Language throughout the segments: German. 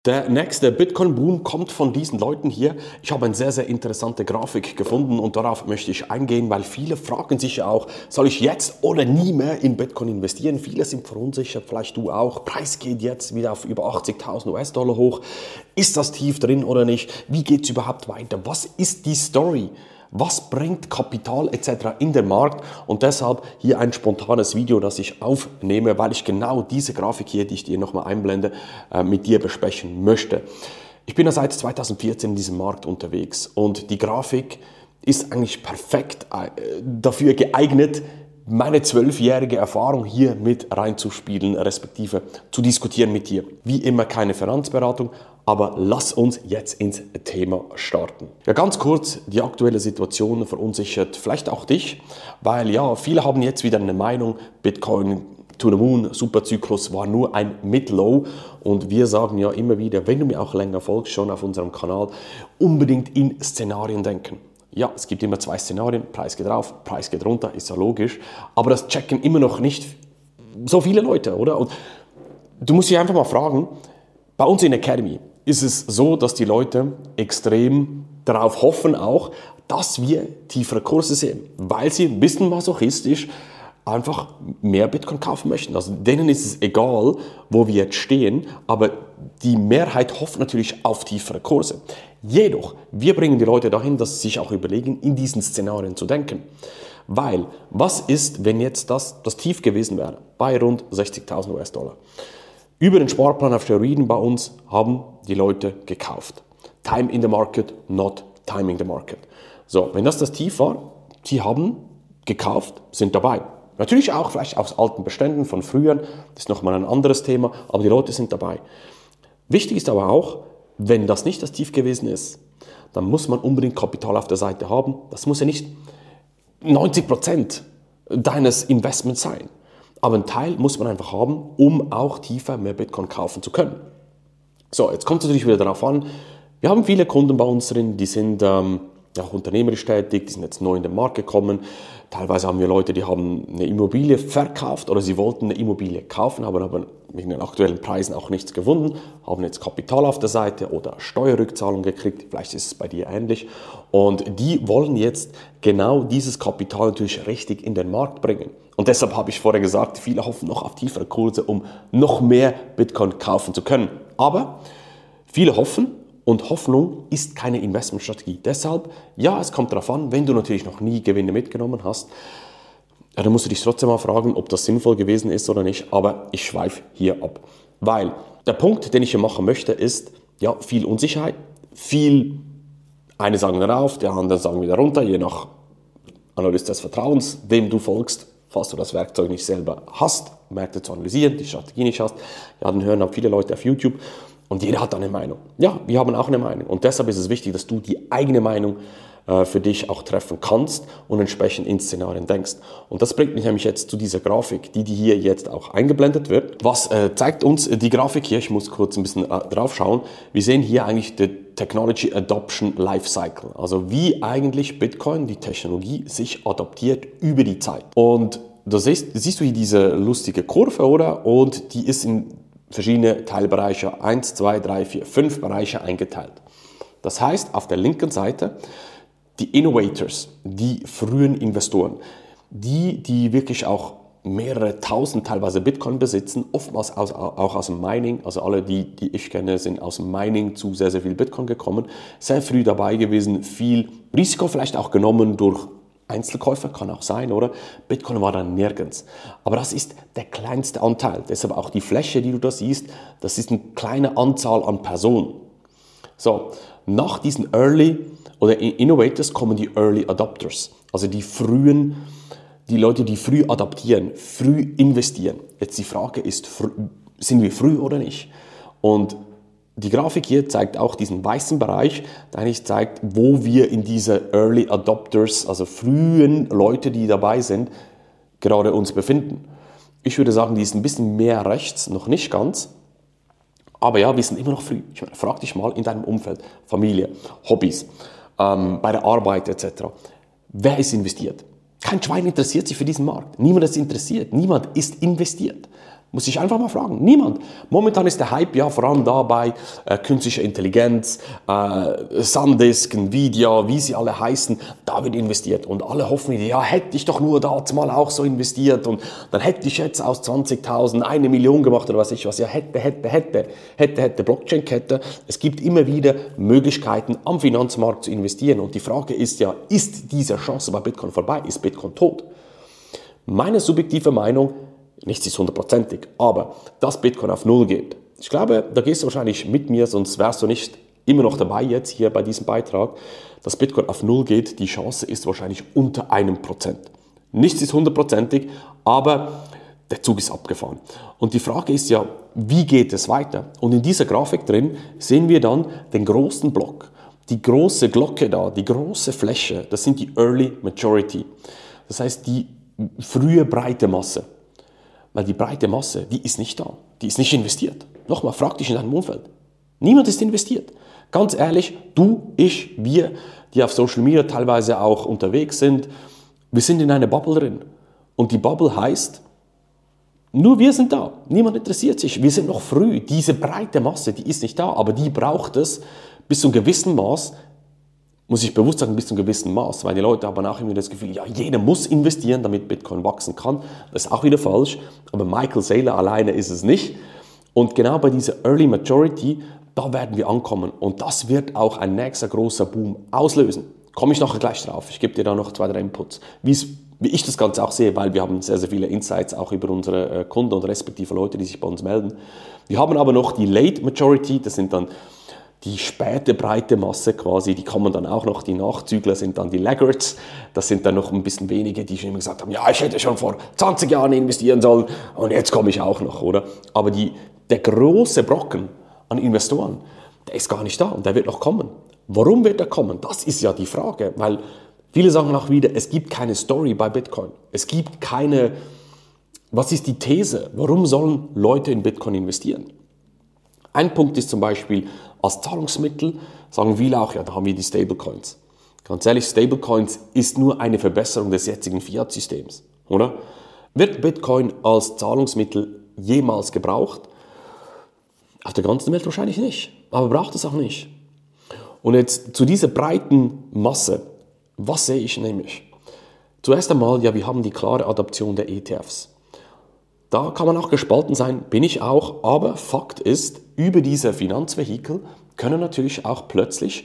Der nächste Bitcoin-Boom kommt von diesen Leuten hier. Ich habe eine sehr, sehr interessante Grafik gefunden und darauf möchte ich eingehen, weil viele fragen sich ja auch, soll ich jetzt oder nie mehr in Bitcoin investieren? Viele sind verunsichert, vielleicht du auch. Preis geht jetzt wieder auf über 80.000 US-Dollar hoch. Ist das tief drin oder nicht? Wie geht es überhaupt weiter? Was ist die Story? Was bringt Kapital etc. in den Markt? Und deshalb hier ein spontanes Video, das ich aufnehme, weil ich genau diese Grafik hier, die ich dir nochmal einblende, mit dir besprechen möchte. Ich bin ja seit 2014 in diesem Markt unterwegs und die Grafik ist eigentlich perfekt dafür geeignet, meine 12-jährige Erfahrung hier mit reinzuspielen, respektive zu diskutieren mit dir. Wie immer keine Finanzberatung, aber lass uns jetzt ins Thema starten. Ja, ganz kurz, die aktuelle Situation verunsichert vielleicht auch dich, weil ja, viele haben jetzt wieder eine Meinung, Bitcoin to the Moon, Superzyklus war nur ein Mid-Low und wir sagen ja immer wieder, wenn du mir auch länger folgst, schon auf unserem Kanal, unbedingt in Szenarien denken. Ja, es gibt immer zwei Szenarien, Preis geht rauf, Preis geht runter, ist ja logisch, aber das checken immer noch nicht so viele Leute, oder? Und du musst dich einfach mal fragen, bei uns in der Academy ist es so, dass die Leute extrem darauf hoffen auch, dass wir tiefere Kurse sehen, weil sie ein bisschen masochistisch einfach mehr Bitcoin kaufen möchten. Also denen ist es egal, wo wir jetzt stehen, aber die Mehrheit hofft natürlich auf tiefere Kurse. Jedoch, wir bringen die Leute dahin, dass sie sich auch überlegen, in diesen Szenarien zu denken. Weil, was ist, wenn jetzt das Tief gewesen wäre, bei rund 60.000 US-Dollar? Über den Sparplan auf Steroiden bei uns haben die Leute gekauft. Time in the market, not timing the market. So, wenn das Tief war, sie haben gekauft, sind dabei. Natürlich auch vielleicht aus alten Beständen von früher, das ist nochmal ein anderes Thema, aber die Leute sind dabei. Wichtig ist aber auch, wenn das nicht das Tief gewesen ist, dann muss man unbedingt Kapital auf der Seite haben. Das muss ja nicht 90% deines Investments sein. Aber einen Teil muss man einfach haben, um auch tiefer mehr Bitcoin kaufen zu können. So, jetzt kommt es natürlich wieder darauf an, wir haben viele Kunden bei uns drin, die sind auch unternehmerisch tätig, die sind jetzt neu in den Markt gekommen. Teilweise haben wir Leute, die haben eine Immobilie verkauft oder sie wollten eine Immobilie kaufen, haben aber wegen den aktuellen Preisen auch nichts gefunden, haben jetzt Kapital auf der Seite oder Steuerrückzahlung gekriegt, vielleicht ist es bei dir ähnlich. Und die wollen jetzt genau dieses Kapital natürlich richtig in den Markt bringen. Und deshalb habe ich vorher gesagt, viele hoffen noch auf tiefere Kurse, um noch mehr Bitcoin kaufen zu können. Aber viele hoffen, und Hoffnung ist keine Investmentstrategie. Deshalb, ja, es kommt darauf an, wenn du natürlich noch nie Gewinne mitgenommen hast, dann musst du dich trotzdem mal fragen, ob das sinnvoll gewesen ist oder nicht. Aber ich schweife hier ab. Weil der Punkt, den ich hier machen möchte, ist, ja, viel Unsicherheit, eine sagen rauf, die anderen sagen wieder runter, je nach Analyst des Vertrauens, dem du folgst, falls du das Werkzeug nicht selber hast, Märkte zu analysieren, die Strategie nicht hast. Ja, dann hören auch viele Leute auf YouTube. Und jeder hat eine Meinung. Ja, wir haben auch eine Meinung. Und deshalb ist es wichtig, dass du die eigene Meinung für dich auch treffen kannst und entsprechend in Szenarien denkst. Und das bringt mich nämlich jetzt zu dieser Grafik, die hier jetzt auch eingeblendet wird. Was zeigt uns die Grafik hier? Ich muss kurz ein bisschen drauf schauen. Wir sehen hier eigentlich die Technology Adoption Life Cycle. Also wie eigentlich Bitcoin, die Technologie, sich adaptiert über die Zeit. Und da siehst du hier diese lustige Kurve, oder? Und die ist in verschiedene Teilbereiche, 1, 2, 3, 4, 5 Bereiche eingeteilt. Das heißt, auf der linken Seite die Innovators, die frühen Investoren, die wirklich auch mehrere tausend teilweise Bitcoin besitzen, oftmals auch aus dem Mining, also alle, die ich kenne, sind aus dem Mining zu sehr, sehr viel Bitcoin gekommen, sehr früh dabei gewesen, viel Risiko vielleicht auch genommen durch Einzelkäufer, kann auch sein, oder? Bitcoin war dann nirgends. Aber das ist der kleinste Anteil. Deshalb auch die Fläche, die du da siehst, das ist eine kleine Anzahl an Personen. So, nach diesen Early oder Innovators kommen die Early Adopters. Also die Leute, die früh adaptieren, früh investieren. Jetzt die Frage ist, sind wir früh oder nicht? Und die Grafik hier zeigt auch diesen weißen Bereich, der eigentlich zeigt, wo wir in diese Early Adopters, also frühen Leute, die dabei sind, gerade uns befinden. Ich würde sagen, die ist ein bisschen mehr rechts, noch nicht ganz. Aber ja, wir sind immer noch früh. Ich meine, frag dich mal in deinem Umfeld, Familie, Hobbys, bei der Arbeit etc. Wer ist investiert? Kein Schwein interessiert sich für diesen Markt. Niemand ist interessiert. Niemand ist investiert. Muss ich einfach mal fragen. Niemand. Momentan ist der Hype ja vor allem dabei, künstliche Intelligenz, SanDisk, Nvidia, wie sie alle heißen, da wird investiert. Und alle hoffen, ja, hätte ich doch nur da mal auch so investiert und dann hätte ich jetzt aus 20.000 1 Million gemacht oder was ich was. Ja, hätte, Blockchain-Kette. Es gibt immer wieder Möglichkeiten, am Finanzmarkt zu investieren. Und die Frage ist ja, ist diese Chance bei Bitcoin vorbei? Ist Bitcoin tot? Meine subjektive Meinung, nichts ist hundertprozentig, aber dass Bitcoin auf Null geht. Ich glaube, da gehst du wahrscheinlich mit mir, sonst wärst du nicht immer noch dabei jetzt hier bei diesem Beitrag. Dass Bitcoin auf Null geht, die Chance ist wahrscheinlich unter 1%. Nichts ist hundertprozentig, aber der Zug ist abgefahren. Und die Frage ist ja, wie geht es weiter? Und in dieser Grafik drin sehen wir dann den großen Block, die große Glocke da, die große Fläche, das sind die Early Majority. Das heißt, die frühe breite Masse. Weil die breite Masse, die ist nicht da. Die ist nicht investiert. Nochmal, frag dich in deinem Umfeld. Niemand ist investiert. Ganz ehrlich, du, ich, wir, die auf Social Media teilweise auch unterwegs sind, wir sind in einer Bubble drin. Und die Bubble heißt, nur wir sind da. Niemand interessiert sich. Wir sind noch früh. Diese breite Masse, die ist nicht da. Aber die braucht es bis zu einem gewissen Maß, muss ich bewusst sagen, bis zu einem gewissen Maß, weil die Leute haben auch immer das Gefühl, ja, jeder muss investieren, damit Bitcoin wachsen kann. Das ist auch wieder falsch, aber Michael Saylor alleine ist es nicht. Und genau bei dieser Early Majority, da werden wir ankommen. Und das wird auch ein nächster großer Boom auslösen. Komme ich nachher gleich drauf. Ich gebe dir da noch 2, 3 Inputs. Wie ich das Ganze auch sehe, weil wir haben sehr, sehr viele Insights auch über unsere Kunden und respektive Leute, die sich bei uns melden. Wir haben aber noch die Late Majority, das sind dann die späte breite Masse quasi, die kommen dann auch noch, die Nachzügler sind dann die Laggards, das sind dann noch ein bisschen wenige, die schon immer gesagt haben, ja, ich hätte schon vor 20 Jahren investieren sollen und jetzt komme ich auch noch, oder? Aber der große Brocken an Investoren, der ist gar nicht da und der wird noch kommen. Warum wird er kommen? Das ist ja die Frage, weil viele sagen auch wieder, es gibt keine Story bei Bitcoin. Es gibt keine, was ist die These? Warum sollen Leute in Bitcoin investieren? Ein Punkt ist zum Beispiel, als Zahlungsmittel sagen viele auch, ja, da haben wir die Stablecoins. Ganz ehrlich, Stablecoins ist nur eine Verbesserung des jetzigen Fiat-Systems, oder? Wird Bitcoin als Zahlungsmittel jemals gebraucht? Auf der ganzen Welt wahrscheinlich nicht, aber braucht es auch nicht. Und jetzt zu dieser breiten Masse, was sehe ich nämlich? Zuerst einmal, ja, wir haben die klare Adaption der ETFs. Da kann man auch gespalten sein, bin ich auch, aber Fakt ist, über diese Finanzvehikel können natürlich auch plötzlich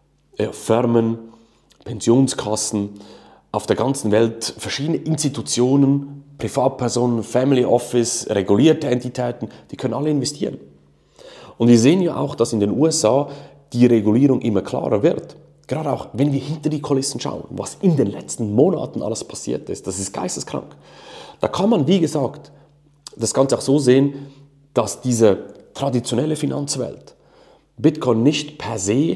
Firmen, Pensionskassen auf der ganzen Welt, verschiedene Institutionen, Privatpersonen, Family Office, regulierte Entitäten, die können alle investieren. Und wir sehen ja auch, dass in den USA die Regulierung immer klarer wird. Gerade auch, wenn wir hinter die Kulissen schauen, was in den letzten Monaten alles passiert ist, das ist geisteskrank. Da kann man, wie gesagt, das Ganze auch so sehen, dass diese traditionelle Finanzwelt Bitcoin nicht per se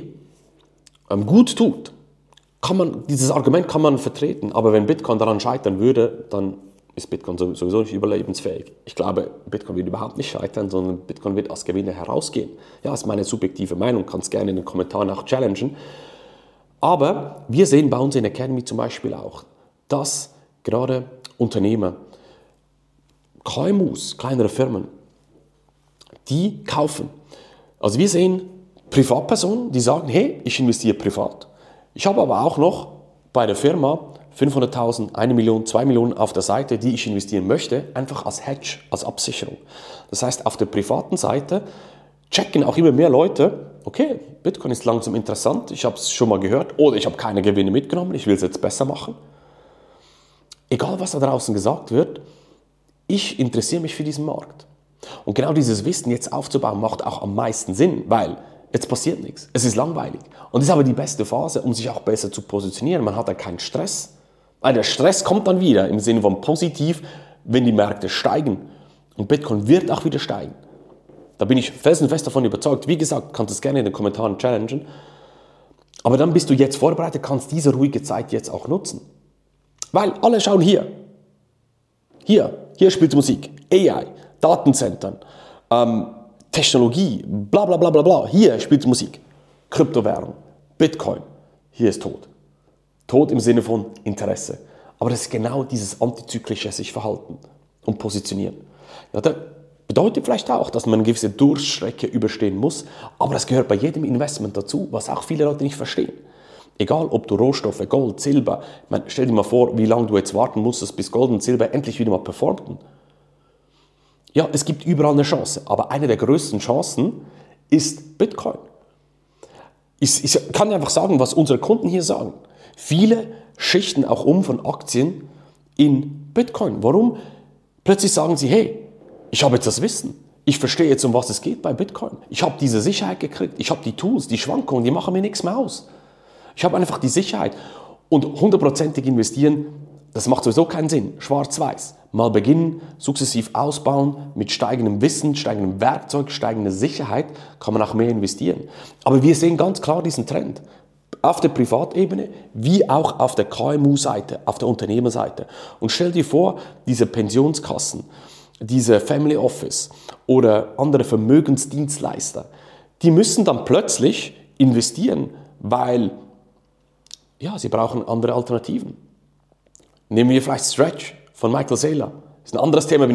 gut tut. Dieses Argument kann man vertreten, aber wenn Bitcoin daran scheitern würde, dann ist Bitcoin sowieso nicht überlebensfähig. Ich glaube, Bitcoin wird überhaupt nicht scheitern, sondern Bitcoin wird als Gewinner herausgehen. Ja, das ist meine subjektive Meinung, kannst gerne in den Kommentaren auch challengen. Aber wir sehen bei uns in Academy zum Beispiel auch, dass gerade Unternehmer, KMUs, kleinere Firmen, die kaufen. Also wir sehen Privatpersonen, die sagen, hey, ich investiere privat. Ich habe aber auch noch bei der Firma 500.000, 1 Million, 2 Millionen auf der Seite, die ich investieren möchte, einfach als Hedge, als Absicherung. Das heißt, auf der privaten Seite checken auch immer mehr Leute, okay, Bitcoin ist langsam interessant, ich habe es schon mal gehört oder ich habe keine Gewinne mitgenommen, ich will es jetzt besser machen. Egal, was da draußen gesagt wird, ich interessiere mich für diesen Markt. Und genau dieses Wissen jetzt aufzubauen, macht auch am meisten Sinn, weil jetzt passiert nichts. Es ist langweilig. Und das ist aber die beste Phase, um sich auch besser zu positionieren. Man hat dann keinen Stress. Weil der Stress kommt dann wieder im Sinne von positiv, wenn die Märkte steigen. Und Bitcoin wird auch wieder steigen. Da bin ich felsenfest davon überzeugt. Wie gesagt, kannst du es gerne in den Kommentaren challengen. Aber dann bist du jetzt vorbereitet, kannst diese ruhige Zeit jetzt auch nutzen. Weil alle schauen hier. Hier spielt Musik, AI, Datenzentren, Technologie, bla bla bla bla bla. Hier spielt Musik, Kryptowährung, Bitcoin. Hier ist tot. Tot im Sinne von Interesse. Aber das ist genau dieses antizyklische sich verhalten und positionieren. Ja, das bedeutet vielleicht auch, dass man eine gewisse Durststrecke überstehen muss, aber das gehört bei jedem Investment dazu, was auch viele Leute nicht verstehen. Egal, ob du Rohstoffe, Gold, Silber, stell dir mal vor, wie lange du jetzt warten musstest, bis Gold und Silber endlich wieder mal performten. Ja, es gibt überall eine Chance, aber eine der größten Chancen ist Bitcoin. Ich kann dir einfach sagen, was unsere Kunden hier sagen. Viele schichten auch um von Aktien in Bitcoin. Warum? Plötzlich sagen sie, hey, ich habe jetzt das Wissen. Ich verstehe jetzt, um was es geht bei Bitcoin. Ich habe diese Sicherheit gekriegt. Ich habe die Tools, die Schwankungen, die machen mir nichts mehr aus. Ich habe einfach die Sicherheit. Und 100%ig investieren, das macht sowieso keinen Sinn. Schwarz-Weiß. Mal beginnen, sukzessiv ausbauen, mit steigendem Wissen, steigendem Werkzeug, steigender Sicherheit kann man auch mehr investieren. Aber wir sehen ganz klar diesen Trend. Auf der Privatebene, wie auch auf der KMU-Seite, auf der Unternehmerseite. Und stell dir vor, diese Pensionskassen, diese Family Office oder andere Vermögensdienstleister, die müssen dann plötzlich investieren, weil ja, sie brauchen andere Alternativen. Nehmen wir vielleicht Stretch von Michael Saylor. Das ist ein anderes Thema,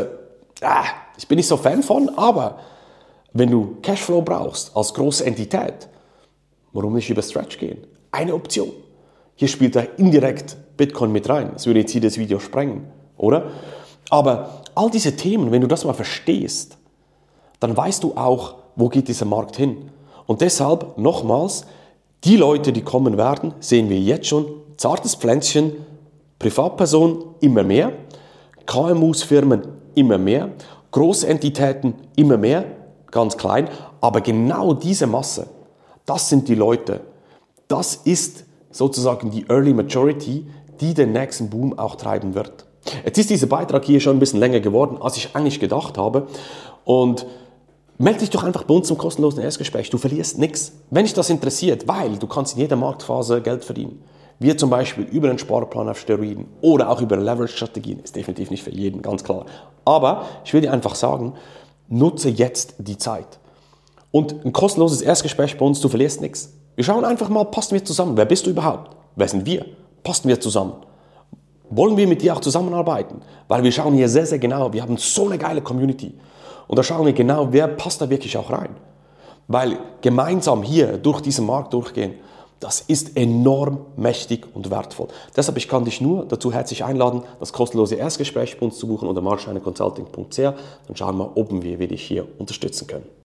ich bin nicht so Fan von, aber wenn du Cashflow brauchst als große Entität, warum nicht über Stretch gehen? Eine Option. Hier spielt da indirekt Bitcoin mit rein. Das würde jetzt hier das Video sprengen, oder? Aber all diese Themen, wenn du das mal verstehst, dann weißt du auch, wo geht dieser Markt hin. Und deshalb, nochmals, die Leute, die kommen werden, sehen wir jetzt schon, zartes Pflänzchen, Privatpersonen immer mehr, KMUs, Firmen immer mehr, Großentitäten immer mehr, ganz klein, aber genau diese Masse, das sind die Leute, das ist sozusagen die Early Majority, die den nächsten Boom auch treiben wird. Jetzt ist dieser Beitrag hier schon ein bisschen länger geworden, als ich eigentlich gedacht habe und melde dich doch einfach bei uns zum kostenlosen Erstgespräch, du verlierst nichts, wenn dich das interessiert, weil du kannst in jeder Marktphase Geld verdienen. Wir zum Beispiel über einen Sparplan auf Steroiden oder auch über Leverage-Strategien, ist definitiv nicht für jeden, ganz klar. Aber ich will dir einfach sagen, nutze jetzt die Zeit. Und ein kostenloses Erstgespräch bei uns, du verlierst nichts. Wir schauen einfach mal, passen wir zusammen? Wer bist du überhaupt? Wer sind wir? Passen wir zusammen? Wollen wir mit dir auch zusammenarbeiten? Weil wir schauen hier sehr, sehr genau, wir haben so eine geile Community. Und da schauen wir genau, wer passt da wirklich auch rein. Weil gemeinsam hier durch diesen Markt durchgehen, das ist enorm mächtig und wertvoll. Deshalb, ich kann dich nur dazu herzlich einladen, das kostenlose Erstgespräch bei uns zu buchen unter marscheineconsulting.ch. Dann schauen wir, ob wir dich hier unterstützen können.